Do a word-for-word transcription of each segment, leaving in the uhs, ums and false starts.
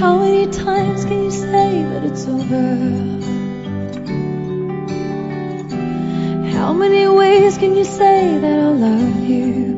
How many times can you say that it's over? How many ways can you say that I'll love you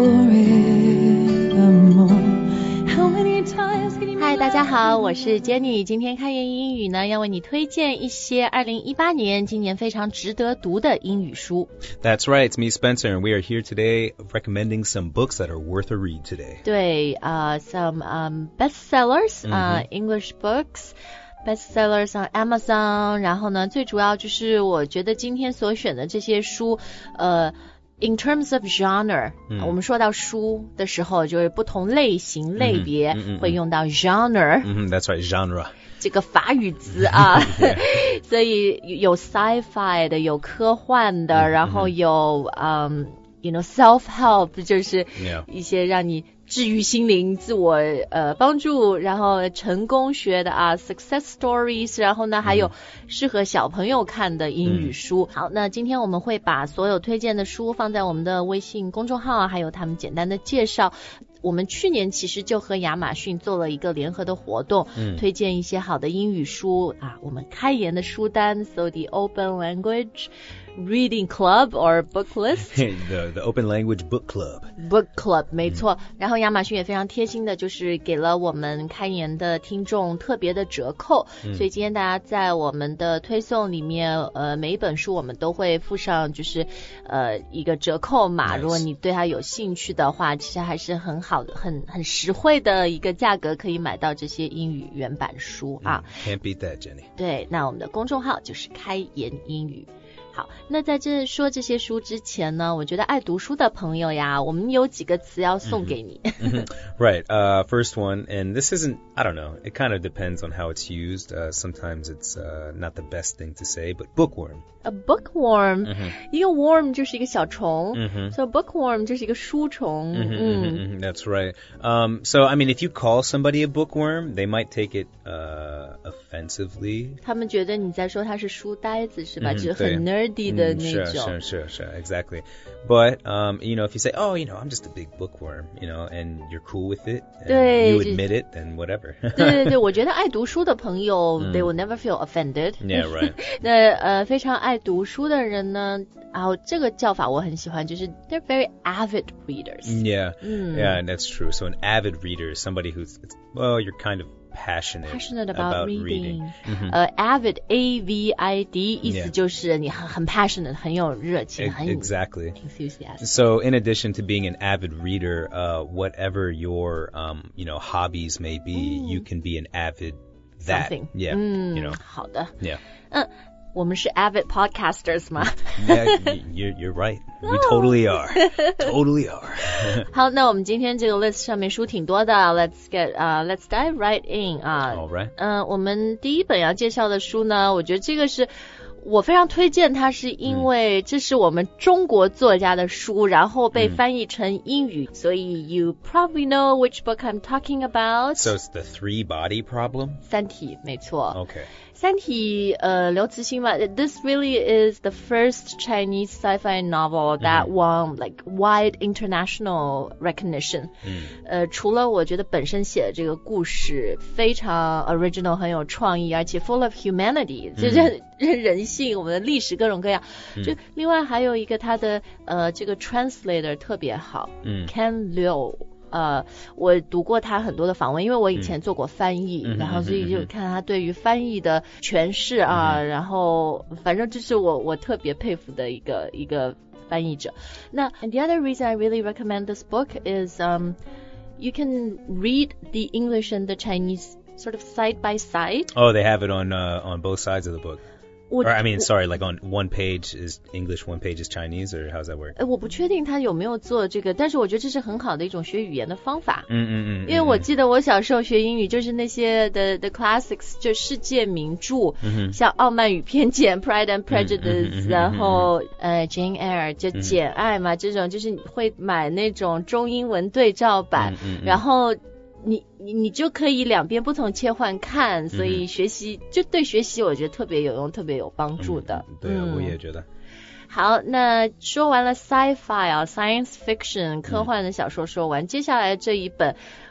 forevermore?How many times can you... 嗨，大家好，我是 Jenny。今天开言英语呢，要为你推荐一些二零一八年今年非常值得读的英语书。 That's right, it's me, Spencer, and we are here today recommending some books that are worth a read today. 对，呃、uh, some um, bestsellers, uh, mm-hmm. English books.Bestsellers on Amazon， 然后呢，最主要就是我觉得今天所选的这些书，呃 ，in terms of genre，、嗯、我们说到书的时候，就是不同类型、嗯、类别、嗯、会用到 genre。 嗯 ，That's right, genre。 这个法语词啊，所以有 sci-fi 的，有科幻的，嗯、然后有嗯、um, ，you know self-help， 就是一些让你治愈心灵、自我呃帮助，然后成功学的啊 ，success stories， 然后呢还有适合小朋友看的英语书。嗯、好，那今天我们会把所有推荐的书放在我们的微信公众号，还有他们简单的介绍。我们去年其实就和亚马逊做了一个联合的活动，嗯、推荐一些好的英语书啊。我们开言的书单 ，so the open language reading club or book list 。the the open language book club. Book club 没错。嗯、然后亚马逊也非常贴心的，就是给了我们开言的听众特别的折扣，嗯、所以今天大家在我们的推送里面，呃，每一本书我们都会附上就是呃一个折扣码， nice. 如果你对它有兴趣的话，其实还是很好。好的，很很实惠的一个价格可以买到这些英语原版书啊。 Can't beat that, Jenny. 对，那我们的公众号就是开言英语。好，那在这说这些书之前呢，我觉得爱读书的朋友呀，我们有几个词要送给你。 mm-hmm. Right, uh, first one, and this isn't, I don't know, it kind of depends on how it's used. Uh, sometimes it's uh, not the best thing to say, but bookworm. A bookworm, mm-hmm. 一个 worm 就是一个小虫， mm-hmm. so bookworm 就是一个书虫。 Mm-hmm, mm-hmm, that's right. Um, so, I mean, if you call somebody a bookworm, they might take it uh, offensively. 他们觉得你在说他是书呆子是吧？ Mm-hmm, 就是很 nerdy。Mm, sure, sure, sure, sure, exactly. But, um, you know, if you say, oh, you know, I'm just a big bookworm, you know, and you're cool with it, and you admit it, then whatever. 对对对，我觉得爱读书的朋友 they will never feel offended. Yeah, right. 那呃，非常爱读书的人呢，然后这个叫法我很喜欢，就是 they're very avid readers. Yeah, mm. yeah, that's true. So an avid reader is somebody who's, well, you're kind of passionate, passionate about, about reading. reading. 呃、uh, ，avid, A V I D 意思就是你很很 passionate, 很有热情， 很 exactly enthusiastic. So in addition to being an avid reader, uh, whatever your um, you know, hobbies may be, mm. you can be an avid that. Something. Yeah, mm, you know. 好的。 Yeah. 嗯。我们是 avid podcasters 吗？ Yeah, you're, you're right. We totally are. Totally are. 好，那我们今天这个 list 上面书挺多的 ，Let's get, uh, let's dive right in 啊。 All right. 嗯、呃，我们第一本要介绍的书呢，我觉得这个是我非常推荐它，是因为这是我们中国作家的书，嗯、然后被翻译成英语，嗯、所以 you probably know which book I'm talking about. So it's the Three Body Problem? 三体，没错。 Okay. 三体，呃，刘慈欣嘛 ，This really is the first Chinese sci-fi novel that、mm-hmm. won like wide international recognition. 嗯，呃，除了我觉得本身写的这个故事非常 original， 很有创意，而且 full of humanity， 就是人性，我们的历史各种各样。就另外还有一个他的呃这个 translator 特别好，嗯 ，Ken Liu。呃，我读过他很多的访问，因为我以前做过翻译，嗯、然后所以就看他对于翻译的诠释啊，嗯、然后反正这是我我特别佩服的一个一个翻译者。那 and the other reason I really recommend this book is um you can read the English and the Chinese sort of side by side. Oh, they have it on uh, on both sides of the book. Or, I mean, sorry, like on one page is English, one page is Chinese, or how does that work? 呃，我不确定他有没有做这个，但是我觉得这是很好的一种学语言的方法。 嗯嗯嗯。 因为我记得我小时候学英语，就是那些的 the classics， 就世界名著，嗯、像《傲慢与偏见》（Pride and Prejudice），、嗯、然后呃 Jane Eyre 就简爱嘛，嗯、这种就是你会买那种中英文对照版，嗯嗯、然后。你你你就可以两边不同切换看，所以学习、嗯、就对学习我觉得特别有用，特别有帮助的。 嗯、对、嗯，我也觉得。 好，那说完了 sci-fi 啊 ，science fiction 科幻的小说说完，嗯、接下来这一本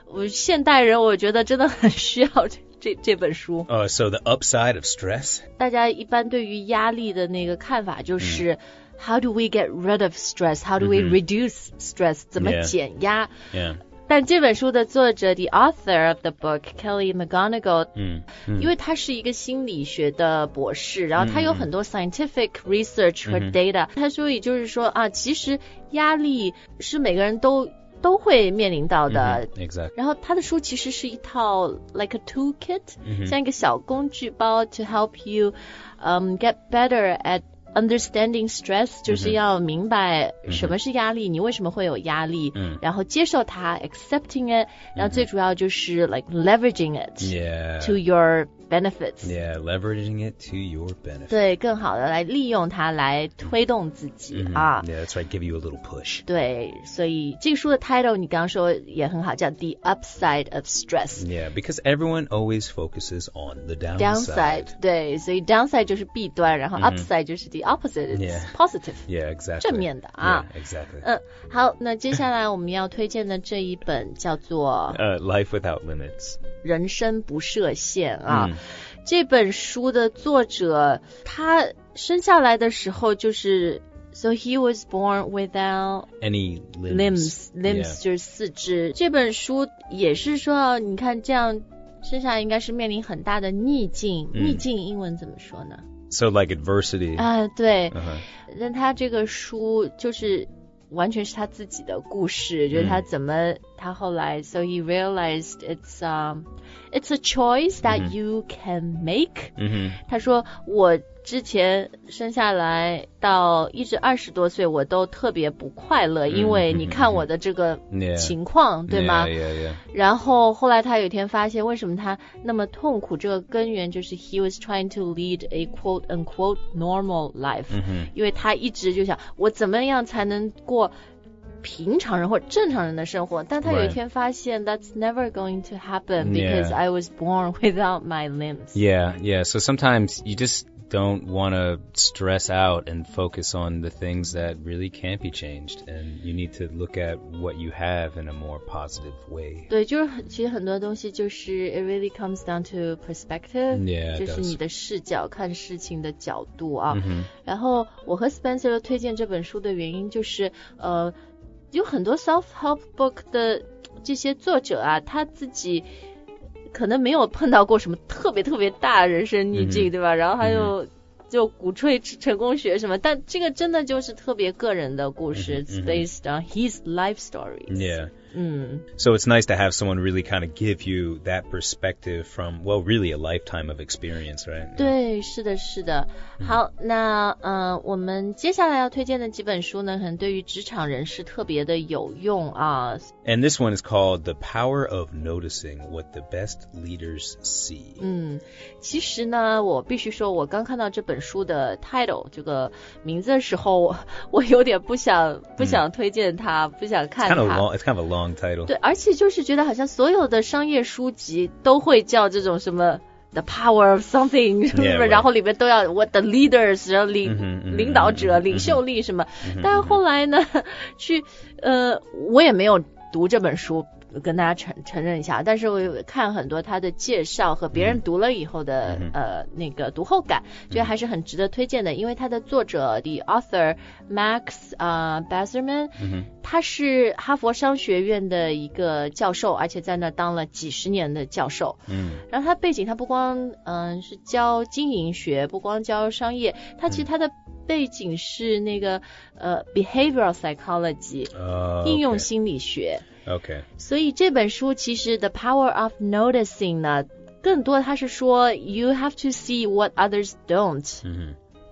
我现代人我觉得真的很需要这这这本书。 Uh, so the upside of stress? 大家一般对于压力的那个看法就是、嗯、How do we get rid of stress? How do we reduce stress? 怎么减压？ Yeah. Yeah. 但这本书的作者 The author of the book Kelly McGonigal、 嗯嗯、 因为他是一个心理学的博士，然后他有很多 scientific research 和 data、嗯、他所以就是说啊，其实压力是每个人都都会面临到的、 嗯、exactly. 然后他的书其实是一套 like a toolkit、 嗯、 像一个小工具包 to help you、um, get better at understanding stress 就是要明白什么是压力、嗯、你为什么会有压力、嗯、然后接受它 accepting it、嗯、然后最主要就是 like leveraging it、yeah. to your benefits. Yeah, leveraging it to your benefit. 对，更好的来利用它来推动自己、 嗯、 啊。 Yeah, that's right, give you a little push. 对，所以这个书的 title 你刚刚说也很好，叫 The Upside of Stress. Yeah, because everyone always focuses on the downside. Downside, 对，所以 downside 就是弊端，然后 upside、嗯、就是 the opposite, it's yeah. positive. Yeah, exactly. 正面的啊。 Yeah, exactly. 嗯，好，那接下来我们要推荐的这一本叫做 uh, Life Without Limits. 人生不设限啊。 嗯， 这本书的作者他生下来的时候就是 So he was born without any limbs. Limbs, limbs、yeah. 就是四肢。这本书也是说你看这样生下来应该是面临很大的逆境、嗯、逆境英文怎么说呢？ So like adversity. 啊，对。 Uh-huh. 但他这个书就是完全是他自己的故事，就是他怎么、嗯、他后来 So he realized it's um it's a choice that、嗯、you can make、 嗯、 他说我之前生下来到一直二十多岁我都特别不快乐、嗯、因为你看我的这个情况、 yeah. 对吗、 yeah, yeah, yeah. 然后后来他有一天发现为什么他那么痛苦，这个根源就是 he was trying to lead a quote unquote normal life、 嗯、 因为他一直就想我怎么样才能过平常人或正常人的生活，但他有一天发现 that's never going to happen because、yeah. I was born without my limbs. Yeah, yeah. So sometimes you just don't want to stress out and focus on the things that really can't be changed, and you need to look at what you have in a more positive way. 对，就是其实很多东西就是 it really comes down to perspective. Yeah, 就是你的视角看事情的角度啊。 嗯、 然后我和 Spencer 推荐这本书的原因就是呃有很多 self-help book 的这些作者啊，他自己可能没有碰到过什么特别特别大的人生逆境、嗯、对吧？然后还有就鼓吹成功学什么、嗯、但这个真的就是特别个人的故事、嗯、It's based on his life stories. Yeah. 嗯 So it's nice to have someone really kind of give you that perspective from, well, really a lifetime of experience, right? 对，是的，是的。好，那呃，我们接下来要推荐的几本书呢，可能对于职场人士特别的有用啊。 And this one is called The Power of Noticing What the Best Leaders See. 嗯，其实呢，我必须说，我刚看到这本书的 title 这个名字的时候，我我有点不想不想推荐它，嗯、不想看它。 It's kind of long. It's kind of a long title. 对，而且就是觉得好像所有的商业书籍都会叫这种什么 The Power of Something， yeah, 然后里面都要 What the Leaders， 然后领、 mm-hmm, 领导者、mm-hmm, 领袖力什么。Mm-hmm, 但是后来呢，去呃，我也没有读这本书。跟大家承承认一下，但是我有看很多他的介绍和别人读了以后的、嗯、呃那个读后感，觉得还是很值得推荐的，因为他的作者 the author Max 啊、uh, Bazerman、嗯、他是哈佛商学院的一个教授，而且在那当了几十年的教授。 嗯， 然后他背景他不光嗯、呃、是教经营学，不光教商业，他其实他的背景是那个呃 behavioral psychology、uh, 应用心理学。 Okay. 所以这本书其实 The Power of Noticing 呢，更多它是说 you have to see what others don't. Mm-hmm.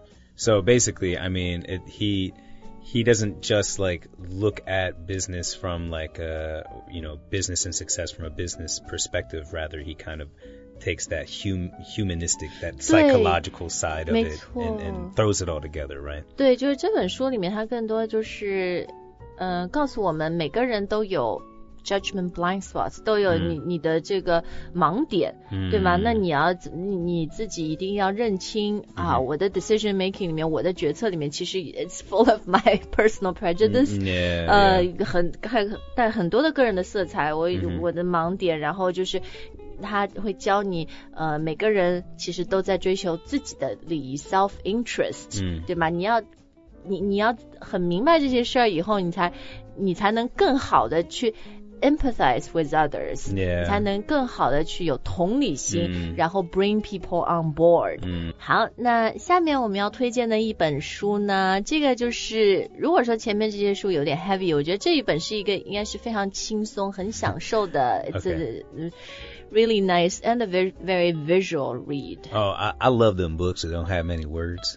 So basically, I mean, it, he he doesn't just like look at business from like a, you know, business and success from a business perspective. Rather, he kind of takes that hum, humanistic, that psychological side of it and, and throws it all together, right? 对，就是这本书里面它更多就是呃，告诉我们每个人都有 judgment blind spots， 都有你、嗯、你的这个盲点、嗯、对吗？那你要你你自己一定要认清、嗯、啊，我的 decision making 里面，我的决策里面其实 it's full of my personal prejudice、嗯 yeah, 呃 yeah. 很很带很多的个人的色彩，我、嗯、我的盲点，然后就是他会教你呃每个人其实都在追求自己的利益 self interest、嗯、对吗？你要你你要很明白这些事儿以后，你才你才能更好的去 empathize with others、yeah. 你才能更好的去有同理心、嗯、然后 bring people on board、嗯、好，那下面我们要推荐的一本书呢，这个就是如果说前面这些书有点 heavy， 我觉得这一本是一个应该是非常轻松很享受的okay. Really nice and a very, very visual read. Oh, I, I love them books that don't have many words.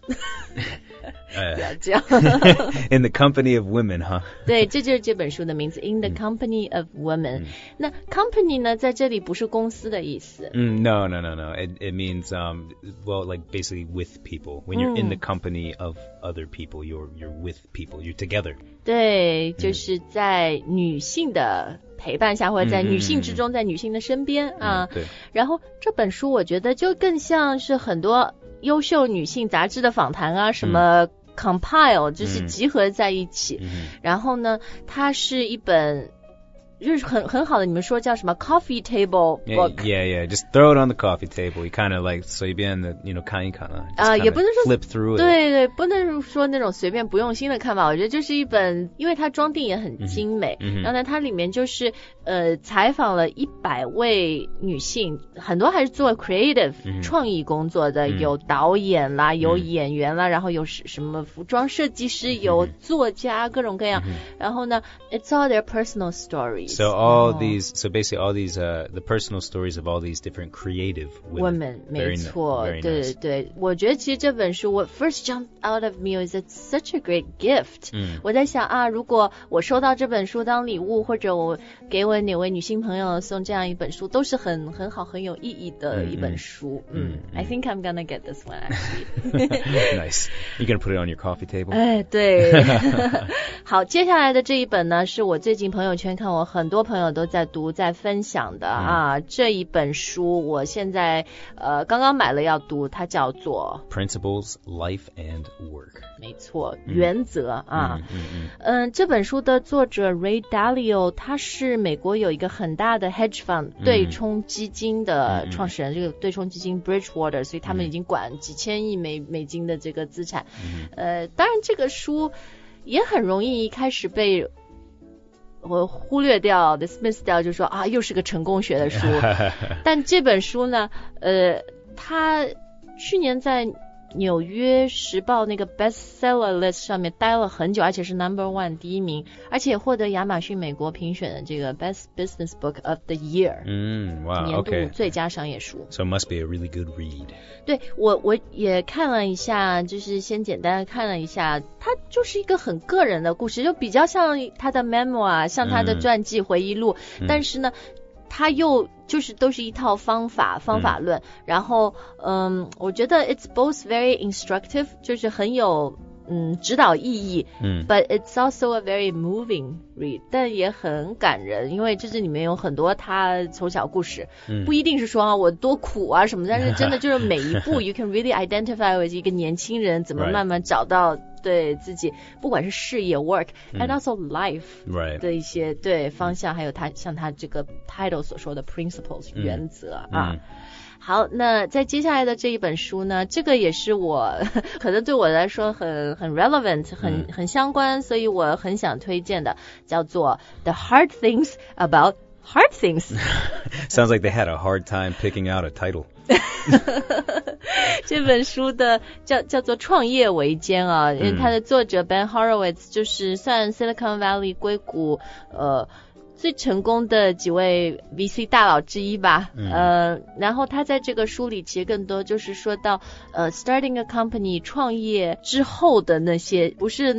uh, In the Company of Women, huh? 对，这就是这本书的名字 In the Company of Women、嗯、那 company 呢在这里不是公司的意思、 嗯、No, no, no, no. It, it means, um, well, like basically with people. When you're、嗯、in the company of other people, you're, you're with people. You're together. 对，就是在女性的陪伴下，或者在女性之中，在女性的身边、嗯、啊。对。然后这本书我觉得就更像是很多优秀女性杂志的访谈啊，什么 compile、嗯、就是集合在一起、嗯、然后呢它是一本就是很很好的，你们说叫什么 coffee table book? Yeah, yeah, yeah. Just throw it on the coffee table. You kind of like 随便的 you know 看一看啊。 啊，也不能说 flip through it. 对对，不能说那种随便不用心的看法。我觉得就是一本，因为它装订也很精美，嗯、然后呢，它里面就是呃采访了一百位女性，很多还是做 creative、嗯、创意工作的，嗯、有导演啦，有演员啦，嗯、然后有什么服装设计师，嗯、有作家，各种各样。嗯、然后呢 ，it's all their personal stories.So all oh. these, so basically all these, uh, the personal stories of all these different creative women. Women, 没错，对对对，我觉得其实这本书，what first jumped out of me is it's such a great gift. 嗯，我在想啊，如果我收到这本书当礼物，或者我给我哪位女性朋友送这样一本书，都是很很好、很有意义的一本书。嗯, 嗯 I think I'm gonna get this one actually. Nice. You gonna put it on your coffee table? 哎，对。好，接下来的这一本呢，是我最近朋友圈看我很多朋友都在读在分享的、嗯、啊，这一本书我现在呃刚刚买了要读，它叫做 Principles, Life and Work。 没错，原则、嗯、啊。 嗯嗯嗯，这本书的作者 Ray Dalio 他是美国有一个很大的 hedge fund、嗯、对冲基金的创始人、嗯、这个对冲基金 Bridgewater， 所以他们已经管几千亿美美金的这个资产、嗯、呃，当然这个书也很容易一开始被我忽略掉 dismiss 掉，就说啊又是个成功学的书。但这本书呢呃它去年在纽约时报那个 bestseller list 上面待了很久，而且是 number one 第一名，而且获得亚马逊美国评选的这个 best business book of the year， 嗯，哇， 年度最佳商业书。 So it must be a really good read。 对，我我也看了一下，就是先简单的看了一下，它就是一个很个人的故事，就比较像他的 memoir， 像他的传记回忆录、嗯、但是呢它又就是都是一套方法方法论、嗯、然后嗯我觉得 it's both very instructive， 就是很有嗯指导意义，嗯 but it's also a very moving read， 但也很感人，因为这里面有很多他从小故事、嗯、不一定是说啊我多苦啊什么，但是真的就是每一步 you can really identify with 一个年轻人怎么慢慢找到对自己不管是事业 work、嗯、and also life 的一些、right. 对方向，还有他像他这个 title 所说的 principles、嗯、原则啊、嗯。好，那在接下来的这一本书呢，这个也是我可能对我来说很很 relevant 很、嗯、很相关，所以我很想推荐的，叫做 The Hard Things About Hard Things。 Sounds like they had a hard time picking out a title。 这本书的叫叫做创业维艰啊，因为它的作者 Ben Horowitz 就是算 Silicon Valley 硅谷呃最成功的几位 V C 大佬之一吧、嗯、呃，然后他在这个书里其实更多就是说到呃 starting a company 创业之后的那些，不是那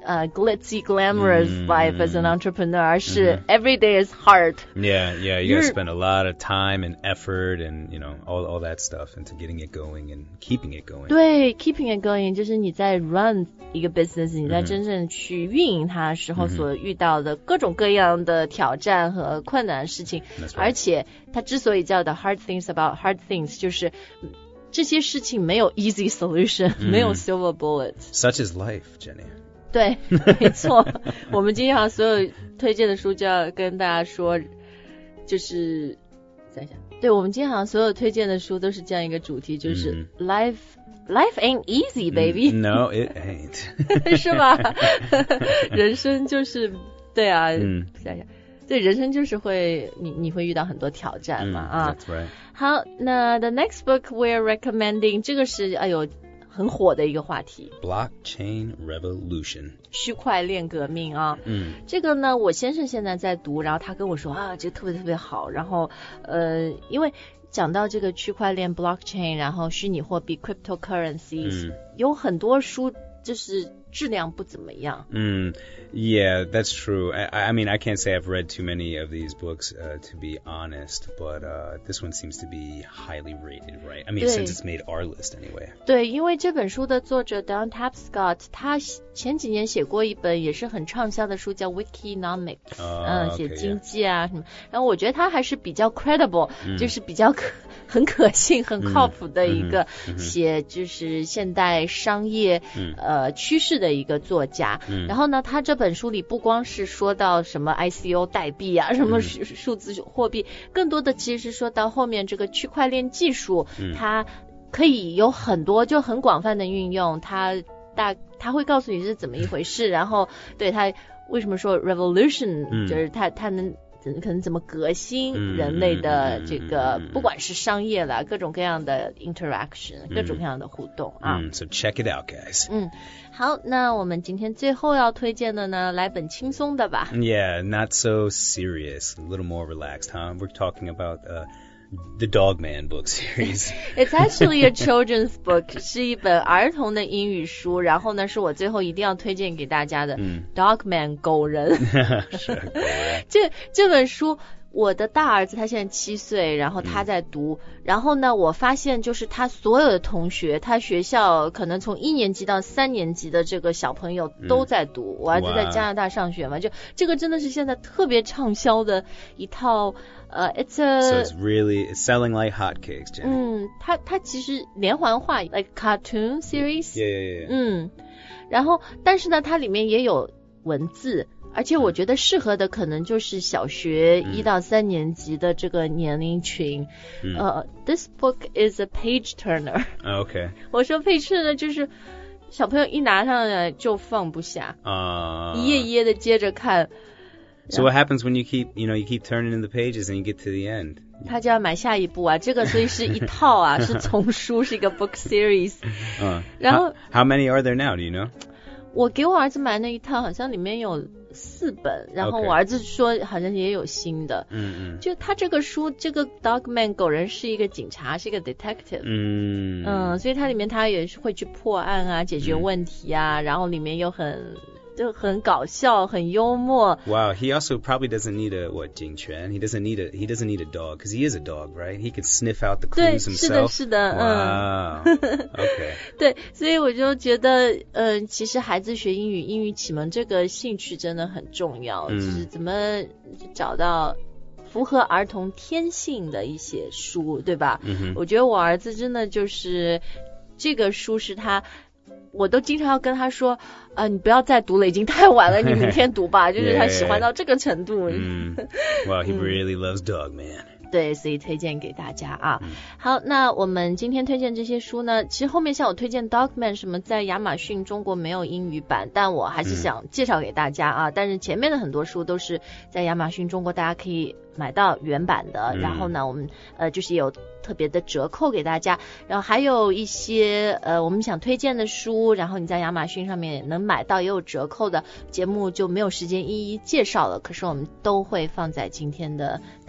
呃 glitzy glamorous Mm. life as an entrepreneur， 而是 every day is hard. Yeah, yeah, you gotta You're- spend a lot of time and effort and, you know, all, all that stuff into getting it going and keeping it going. 对 keeping it going 就是你在 run 一个 business， 你在真正去运营它的时候所遇到的各种各样的挑战和困难的事情。 That's right. 而且它之所以叫的 hard things about hard things， 就是这些事情没有 easy solution， 没有 silver bullet。 Such is life, Jenny. 对，没错。我们今天好像所有推荐的书就要跟大家说，就是想想，对，我们今天好像所有推荐的书都是这样一个主题，就是 life life ain't easy, baby。 No, it ain't. 是吧？人生就是对啊， 嗯想想，对，人生就是会你你会遇到很多挑战嘛、 Mm, 啊。 that's right. 好，那 the next book we're recommending， 这个是哎呦很火的一个话题， Blockchain Revolution. 区块链革命啊。 嗯这个呢，我先生现在在读，然后他跟我说啊，这个特别特别好。然后呃，因为讲到这个区块链 blockchain， 然后虚拟货币 cryptocurrencies，、 嗯有很多书就是质量不怎么样。 Mm, yeah, that's true. I, I mean, I can't say I've read too many of these books, uh, to be honest, but uh, this one seems to be highly rated, right? I mean, 对。 since it's made our list anyway. 对，因为这本书的作者 Don Tapscott， 他前几年写过一本也是很畅销的书，叫 Wikinomics， 哦嗯， OK， 写 yeah 经济啊什么。然后我觉得他还是比较 credible，、就是比较可很可信、很靠谱的一个写就是现代商业、呃趋势的一个作家。然后呢，他这本书里不光是说到什么 I C O 代币啊，什么数数字货币，更多的其实是说到后面这个区块链技术，它可以有很多就很广泛的运用，它大它会告诉你是怎么一回事，然后对它为什么说 revolution，、 嗯就是它它能可能怎么革新嗯人类的这个、 嗯嗯嗯不管是商业啦，各种各样的 interaction，、各种各样的互动啊。 Mm, so check it out, guys. 嗯，好，那我们今天最后要推荐的呢，来本轻松的吧。 Yeah, not so serious, a little more relaxed, huh? We're talking about uh, the Dogman book series. It's actually a children's book， 是一本儿童的英语书。然后呢，是我最后一定要推荐给大家的、 嗯、 Dogman 狗人。这这本书，我的大儿子他现在七岁，然后他在读、嗯、然后呢我发现就是他所有的同学，他学校可能从一年级到三年级的这个小朋友都在读、嗯、我儿子在加拿大上学嘛，就这个真的是现在特别畅销的一套呃、uh, it's a so it's really it's selling like hotcakes, Jenny. 嗯，它它其实连环画 like cartoon series， yeah, yeah, yeah. 嗯，然后但是呢它里面也有文字，而且我觉得适合的可能就是小学一到三年级的这个年龄群。 嗯、 呃 this book is a page turner。 Okay. 我说 page turner 就是小朋友一拿上来就放不下， Uh, 一页一页的接着看。 So what happens when you keep, you know, you keep turning in the pages and you get to the end? 他就要买下一部啊，这个所以是一套啊，是丛书，是一个 book series。 Uh, 然后 how, how many are there now? Do you know? 我给我儿子买那一套，好像里面有四本，然后 Okay. 我儿子说好像也有新的。 嗯嗯。 就他这个书，这个 Dogman 狗人是一个警察，是一个 detective。 嗯嗯，所以他里面他也是会去破案啊，解决问题啊，嗯、然后里面又很就很搞笑，很幽默。 Wow, he also probably doesn't need a what, Jing Quan? He doesn't need a he doesn't need a dog because he is a dog, right? He can sniff out the 对， clues 是的， himself. 是的， Wow. 嗯。 Okay. 对，所以我就觉得，呃，其实孩子学英语，英语启蒙这个兴趣真的很重要， 嗯、 就是怎么找到符合儿童天性的一些书，对吧？ 嗯、 我觉得我儿子真的就是这个书是他。我都经常要跟他说，啊、呃，你不要再读了，已经太晚了，你明天读吧。就是他喜欢到这个程度。 嗯 Well, he really loves Dogman. 对，所以推荐给大家啊。 嗯、 好，那我们今天推荐这些书呢，其实后面像我推荐 Dogman 什么，在亚马逊中国没有英语版，但我还是想介绍给大家啊。嗯、但是前面的很多书都是在亚马逊中国大家可以买到原版的， 嗯、 然后呢，我们呃就是有特别的折扣给大家，然后还有一些呃我们想推荐的书，然后你在亚马逊上面也能买到，也有折扣的，节目就没有时间一一介绍了，可是我们都会放在今天的开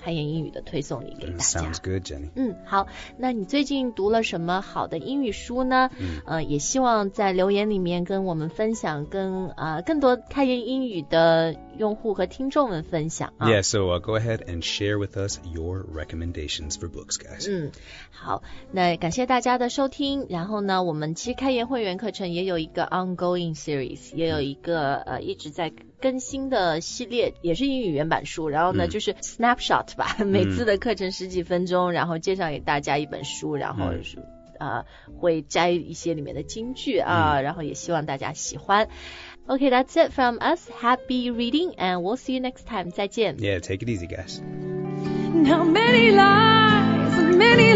开言英语的推送里给大家。 Sounds good, Jenny. 嗯，好，那你最近读了什么好的英语书呢？嗯，呃，也希望在留言里面跟我们分享，跟呃更多开言英语的用户和听众们分享啊。 Yeah, so、uh, go ahead and share with us your recommendations for books, guys. 嗯，好，那感谢大家的收听。然后呢，我们其实开言会员课程也有一个 ongoing series， 也有一个呃一直在更新的系列，也是英语原版书。然后呢，嗯、就是 snapshot 吧，每次的课程十几分钟，然后介绍给大家一本书，然后是、嗯、呃会摘一些里面的金句啊、嗯，然后也希望大家喜欢。Okay, that's it from us. Happy reading, and we'll see you next time. 再见。 Yeah, take it easy, guys. Now many lies and many